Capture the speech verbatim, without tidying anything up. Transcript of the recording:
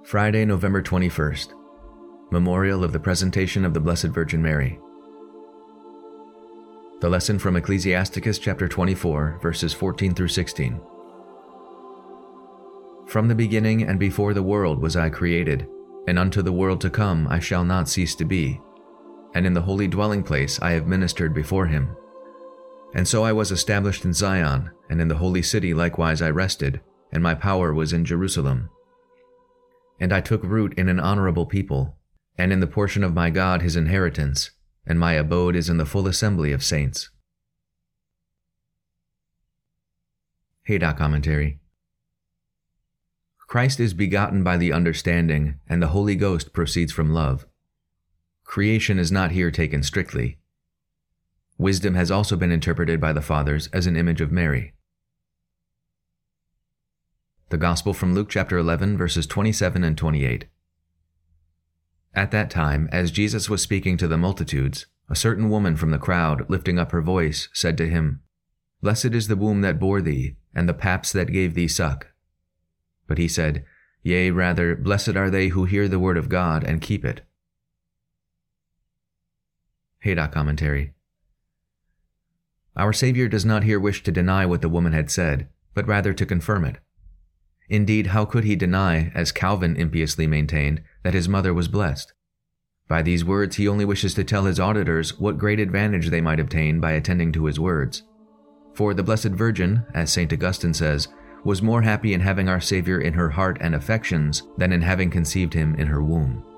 Friday, November twenty-first, Memorial of the Presentation of the Blessed Virgin Mary. The lesson from Ecclesiasticus chapter twenty-four, verses fourteen through sixteen. From the beginning and before the world was I created, and unto the world to come I shall not cease to be. And in the holy dwelling place I have ministered before him. And so I was established in Zion, and in the holy city likewise I rested, and my power was in Jerusalem. And I took root in an honorable people, and in the portion of my God his inheritance, and my abode is in the full assembly of saints. Haydock Commentary. Christ is begotten by the understanding, and the Holy Ghost proceeds from love. Creation is not here taken strictly. Wisdom has also been interpreted by the Fathers as an image of Mary. The Gospel from Luke chapter eleven, verses twenty-seven and twenty-eight. At that time, as Jesus was speaking to the multitudes, a certain woman from the crowd, lifting up her voice, said to him, Blessed is the womb that bore thee, and the paps that gave thee suck. But he said, Yea, rather, blessed are they who hear the word of God and keep it. Haydock Commentary. Our Savior does not here wish to deny what the woman had said, but rather to confirm it. Indeed, how could he deny, as Calvin impiously maintained, that his mother was blessed? By these words he only wishes to tell his auditors what great advantage they might obtain by attending to his words. For the Blessed Virgin, as Saint Augustine says, was more happy in having our Savior in her heart and affections than in having conceived him in her womb.